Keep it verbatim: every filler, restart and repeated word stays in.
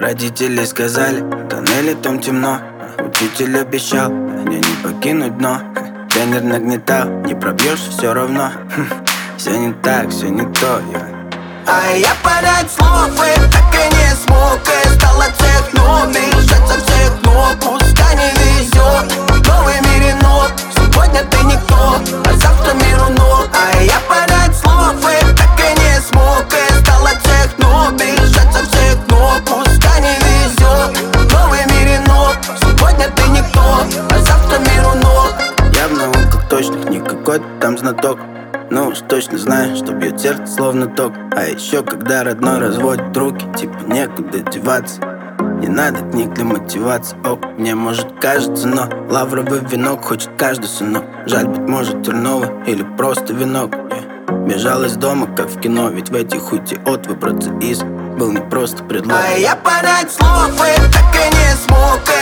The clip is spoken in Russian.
Родители сказали, в тоннеле там темно. Учитель обещал мне не покинуть дно. Тренер нагнетал, не пробьешься все равно. Все не так, все не то, я. А я понять слов и так и не смог. И стало всех новых, решать со всех ног. Пускай не везет, в новый мире ног. Сегодня ты никто, а завтра миру ног. А я понять слов и так и не смог. И стало всех новых, решать со всех ног. Пускай не везет, в новый мире ног. Сегодня ты никто, а завтра миру ног. Я в науках точных, не какой-то там знаток. Ну уж точно знаю, что бьет сердце словно ток. А еще когда родной разводит руки, типа некуда деваться. Не надо книг для мотивации, ок, мне может кажется, но лавровый венок хочет каждый сынок. Жаль, быть может терновый или просто венок, yeah. Бежал из дома, как в кино, ведь в этих уйти от выбраться из был не просто предлог. А я понять слов и так и не смог.